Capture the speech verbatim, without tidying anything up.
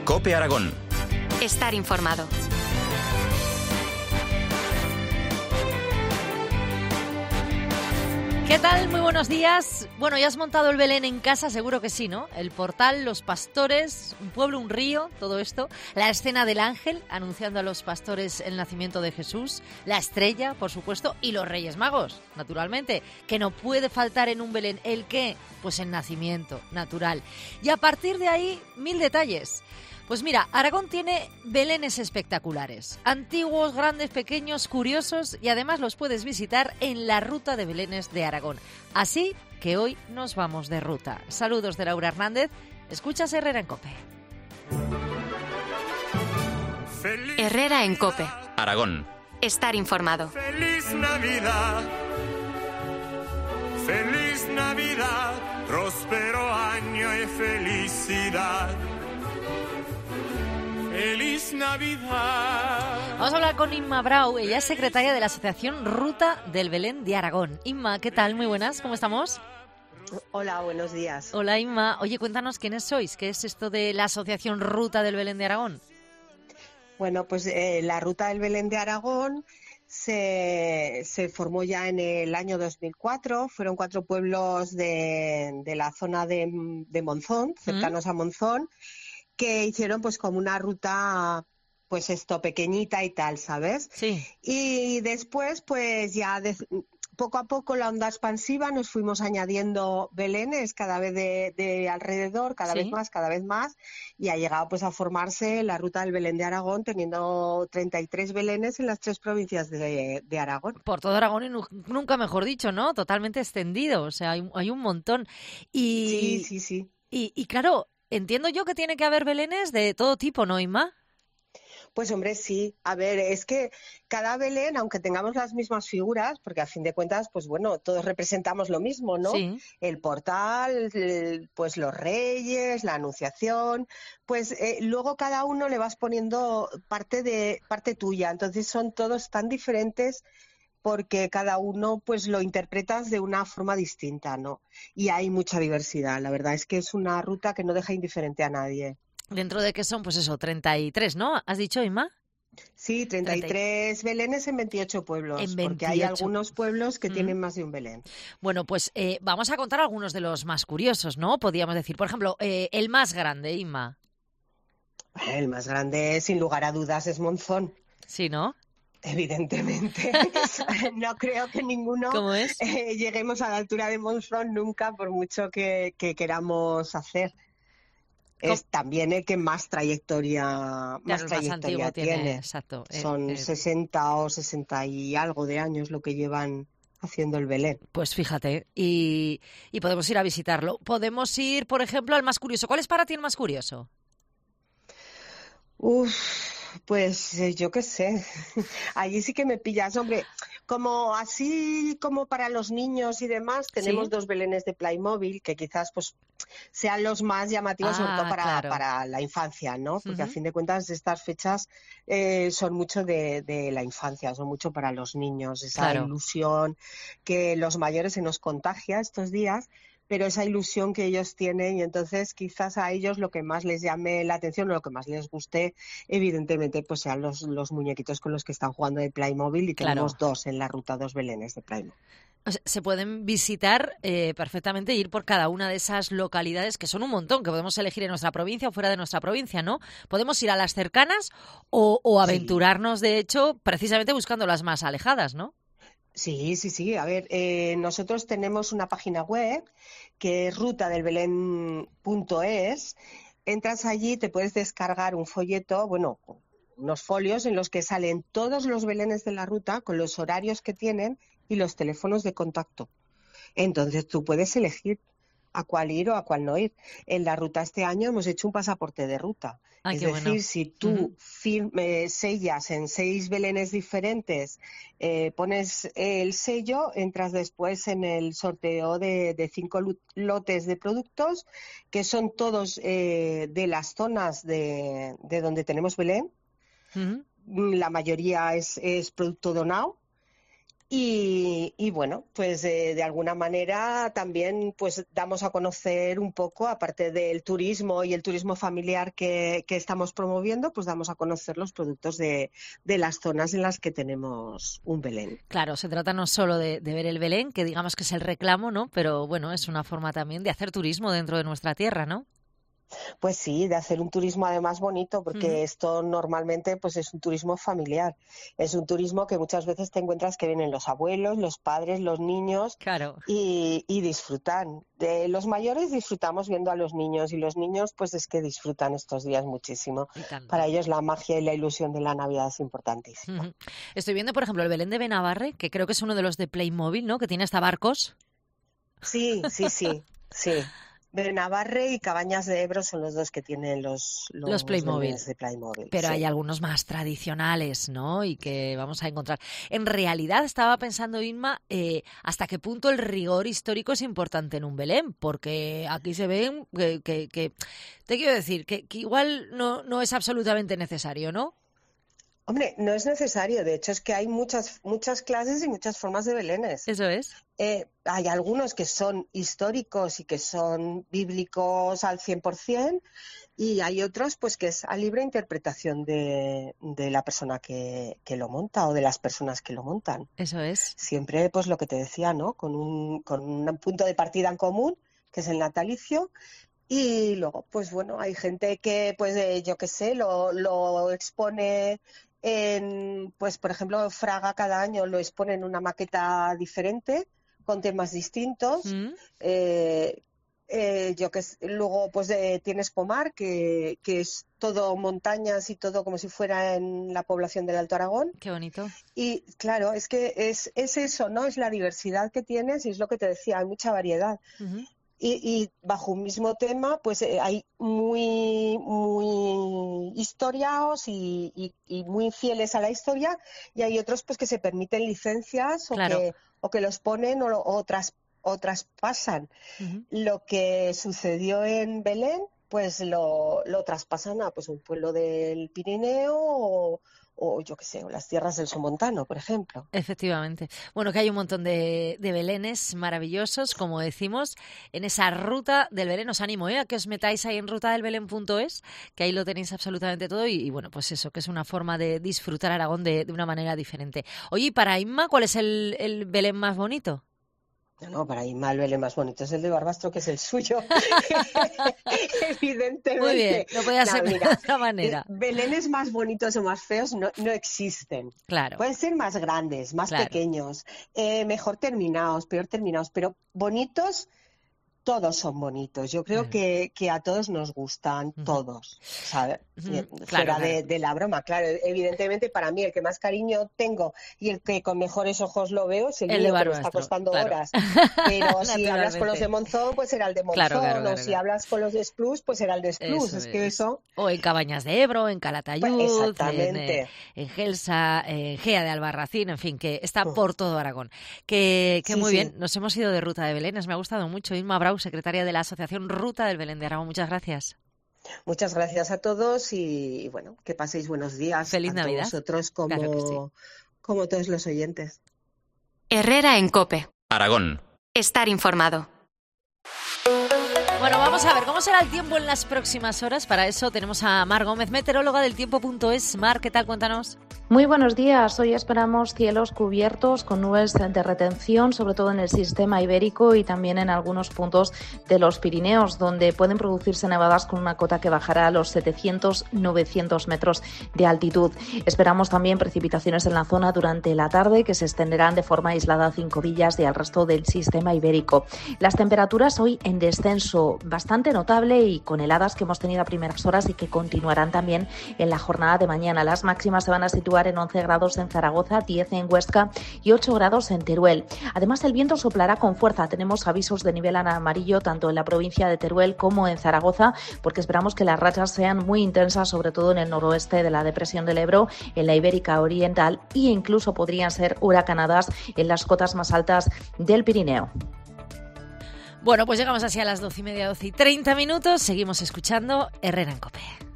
COPE Aragón. Estar informado. ¿Qué tal? Muy buenos días. Bueno, ¿ya has montado el Belén en casa? Seguro que sí, ¿no? El portal, los pastores, un pueblo, un río, todo esto. La escena del ángel anunciando a los pastores el nacimiento de Jesús. La estrella, por supuesto, y los Reyes Magos, naturalmente. Que no puede faltar en un Belén. ¿El qué? Pues el nacimiento, natural. Y a partir de ahí, mil detalles. Pues mira, Aragón tiene belenes espectaculares, antiguos, grandes, pequeños, curiosos, y además los puedes visitar en la ruta de belenes de Aragón. Así que hoy nos vamos de ruta. Saludos de Laura Hernández, escuchas Herrera en COPE. Herrera en COPE. Aragón. Estar informado. Feliz Navidad, feliz Navidad, próspero año y felicidad. ¡Feliz Navidad! Vamos a hablar con Inma Brau, ella es secretaria de la Asociación Ruta del Belén de Aragón. Inma, ¿qué tal? Muy buenas, ¿cómo estamos? Hola, buenos días. Hola Inma, oye, cuéntanos quiénes sois, ¿qué es esto de la Asociación Ruta del Belén de Aragón? Bueno, pues eh, la Ruta del Belén de Aragón se, se formó ya en el año dos mil cuatro, fueron cuatro pueblos de, de la zona de, de Monzón, cercanos ¿Mm? a Monzón, que hicieron pues como una ruta, pues esto, pequeñita y tal, ¿sabes? Sí. Y después, pues ya de, poco a poco la onda expansiva nos fuimos añadiendo belenes cada vez de, de alrededor, cada ¿Sí? vez más, cada vez más, y ha llegado pues a formarse la ruta del Belén de Aragón, teniendo treinta y tres belenes en las tres provincias de, de Aragón. Por todo Aragón y nu- nunca mejor dicho, ¿no? Totalmente extendido, o sea, hay, hay un montón. Y, Sí, sí, sí. Y, y claro, entiendo yo que tiene que haber belenes de todo tipo, ¿no, Inma? Pues hombre, sí. A ver, es que cada Belén, aunque tengamos las mismas figuras, porque a fin de cuentas, pues bueno, todos representamos lo mismo, ¿no? Sí. El portal, el, pues los reyes, la anunciación, pues eh, luego cada uno le vas poniendo parte de parte tuya. Entonces son todos tan diferentes porque cada uno pues lo interpretas de una forma distinta, ¿no? Y hay mucha diversidad. La verdad es que es una ruta que no deja indiferente a nadie. Dentro de que son, pues eso, treinta y tres, ¿no? ¿Has dicho, Inma? Sí, treinta y tres belenes en veintiocho pueblos, En porque hay veintiocho. algunos pueblos que Mm. tienen más de un Belén. Bueno, pues eh, vamos a contar algunos de los más curiosos, ¿no? Podríamos decir, por ejemplo, eh, el más grande, Inma. El más grande, sin lugar a dudas, es Monzón. Sí, ¿no? Evidentemente. No creo que ninguno ¿Cómo es? eh, lleguemos a la altura de Monzón nunca, por mucho que, que queramos hacer. Es también el que más trayectoria, Claro, más el más trayectoria antiguo tiene, tiene. exacto. eh, Son eh, sesenta o sesenta y algo de años lo que llevan haciendo el Belén. Pues fíjate, y, y podemos ir a visitarlo. Podemos ir, por ejemplo, al más curioso. ¿Cuál es para ti el más curioso? Uf, pues eh, yo qué sé. Allí sí que me pillas, hombre. Como así como para los niños y demás, tenemos ¿Sí? dos belenes de Playmobil que quizás pues sean los más llamativos, Ah, sobre todo para, claro. para la infancia, ¿no? Porque Ujú. a fin de cuentas estas fechas eh, son mucho de, de la infancia, son mucho para los niños, esa Claro. ilusión que los mayores se nos contagia estos días, pero esa ilusión que ellos tienen, y entonces quizás a ellos lo que más les llame la atención o lo que más les guste, evidentemente, pues sean los, los muñequitos con los que están jugando de Playmobil, y Claro. tenemos dos en la ruta, dos belenes de Playmobil. O sea, se pueden visitar eh, perfectamente, ir por cada una de esas localidades, que son un montón, que podemos elegir en nuestra provincia o fuera de nuestra provincia, ¿no? Podemos ir a las cercanas o, o aventurarnos, de hecho, precisamente buscando las más alejadas, ¿no? Sí, sí, sí. A ver, eh, nosotros tenemos una página web que es ruta del belén punto es. Entras allí, te puedes descargar un folleto, bueno, unos folios en los que salen todos los belenes de la ruta con los horarios que tienen y los teléfonos de contacto. Entonces tú puedes elegir a cuál ir o a cuál no ir. En la ruta este año hemos hecho un pasaporte de ruta. Ay, es qué decir, bueno. si tú Ujú. firm- eh, sellas en seis belenes diferentes, eh, pones el sello, entras después en el sorteo de, de cinco lu- lotes de productos, que son todos eh, de las zonas de, de donde tenemos Belén. Ujú. La mayoría es, es producto donado. Y, y bueno, pues eh, de alguna manera también pues damos a conocer un poco, aparte del turismo y el turismo familiar que, que estamos promoviendo, pues damos a conocer los productos de, de las zonas en las que tenemos un Belén. Claro, se trata no solo de, de ver el Belén, que digamos que es el reclamo, ¿no? Pero bueno, es una forma también de hacer turismo dentro de nuestra tierra, ¿no? Pues sí, de hacer un turismo además bonito, porque uh-huh. esto normalmente pues es un turismo familiar. Es un turismo que muchas veces te encuentras que vienen los abuelos, los padres, los niños claro. y, y disfrutan. De los mayores disfrutamos viendo a los niños y los niños pues es que disfrutan estos días muchísimo. Para ellos la magia y la ilusión de la Navidad es importantísima. Uh-huh. Estoy viendo, por ejemplo, el Belén de Benabarre, que creo que es uno de los de Playmobil, ¿no? Que tiene hasta barcos. Sí, sí, sí, sí. Benabarre y Cabañas de Ebro son los dos que tienen los, los, los Playmobil. de Playmobil. Pero sí. hay algunos más tradicionales, ¿no? Y que vamos a encontrar. En realidad, estaba pensando, Inma, eh, hasta qué punto el rigor histórico es importante en un Belén, porque aquí se ven que, que, que te quiero decir, que, que igual no, no es absolutamente necesario, ¿no? Hombre, no es necesario. De hecho, es que hay muchas muchas clases y muchas formas de belenes. Eso es. Eh, hay algunos que son históricos y que son bíblicos al cien por ciento y hay otros pues que es a libre interpretación de, de la persona que, que lo monta o de las personas que lo montan. Eso es. Siempre pues lo que te decía, ¿no? Con un, con un punto de partida en común, que es el natalicio. Y luego, pues bueno, hay gente que, pues eh, yo qué sé, lo, lo expone en, pues por ejemplo, Fraga cada año lo expone en una maqueta diferente, con temas distintos. Mm. Eh, eh, yo que luego, pues eh, tienes Pomar, que, que es todo montañas y todo como si fuera en la población del Alto Aragón. Qué bonito. Y claro, es que es, es eso, ¿no? Es la diversidad que tienes y es lo que te decía, hay mucha variedad. Uh-huh. Y, y bajo un mismo tema, pues eh, hay muy muy historiados y, y, y muy fieles a la historia, y hay otros pues que se permiten licencias o, claro. que, o que los ponen o, o, tras, o traspasan. Uh-huh. Lo que sucedió en Belén, pues lo, lo traspasan a pues un pueblo del Pirineo o, o yo qué sé, o las tierras del Somontano, por ejemplo. Efectivamente. Bueno, que hay un montón de, de belenes maravillosos, como decimos, en esa ruta del Belén. Os animo ¿eh? a que os metáis ahí en ruta del belén punto es, que ahí lo tenéis absolutamente todo y, y bueno, pues eso, que es una forma de disfrutar Aragón de, de una manera diferente. Oye, y para Inma, ¿cuál es el, el Belén más bonito? No, no, para Inma el Belén más bonito es el de Barbastro, que es el suyo. Evidentemente. Muy bien, no podía ser de otra manera. Belenes más bonitos o más feos no, no existen. Claro. Pueden ser más grandes, más claro. pequeños, eh, mejor terminados, peor terminados, pero bonitos, todos son bonitos. Yo creo claro. que, que a todos nos gustan, uh-huh. todos, ¿sabes? Uh-huh. Claro, Fuera claro. De, de la broma, claro. Evidentemente, para mí, el que más cariño tengo y el que con mejores ojos lo veo es el, el mío, que me está costando claro. horas. Pero si hablas con los de Monzón, pues será el de Monzón. Claro, claro, claro, o si claro. hablas con los de Esplús, pues será el de Esplús. Es, es que eso... O en Cabañas de Ebro, en Calatayud, pues exactamente. en, en Gelsa, en Gea de Albarracín, en fin, que está uh. por todo Aragón. Que, que sí, muy sí. bien, nos hemos ido de ruta de Belénes, me ha gustado mucho. Inma Brau, secretaria de la Asociación Ruta del Belén de Aragón, muchas gracias. Muchas gracias a todos y bueno, que paséis buenos días. Feliz tanto Navidad. Vosotros como, claro que sí. como todos los oyentes. Herrera en COPE. Aragón. Estar informado. Bueno, vamos a ver cómo será el tiempo en las próximas horas. Para eso tenemos a Mar Gómez, meteoróloga del tiempo punto es. Mar, ¿qué tal? Cuéntanos. Muy buenos días. Hoy esperamos cielos cubiertos con nubes de retención, sobre todo en el sistema ibérico y también en algunos puntos de los Pirineos, donde pueden producirse nevadas con una cota que bajará a los setecientos a novecientos metros de altitud. Esperamos también precipitaciones en la zona durante la tarde, que se extenderán de forma aislada a Cinco Villas y al resto del sistema ibérico. Las temperaturas hoy en descenso bastante notable y con heladas que hemos tenido a primeras horas y que continuarán también en la jornada de mañana. Las máximas se van a situar en once grados en Zaragoza, diez en Huesca y ocho grados en Teruel. Además, el viento soplará con fuerza. Tenemos avisos de nivel amarillo tanto en la provincia de Teruel como en Zaragoza, porque esperamos que las rachas sean muy intensas, sobre todo en el noroeste de la depresión del Ebro, en la Ibérica Oriental e incluso podrían ser huracanadas en las cotas más altas del Pirineo. Bueno, pues llegamos así a las doce y media, doce y treinta minutos. Seguimos escuchando Herrera en COPE.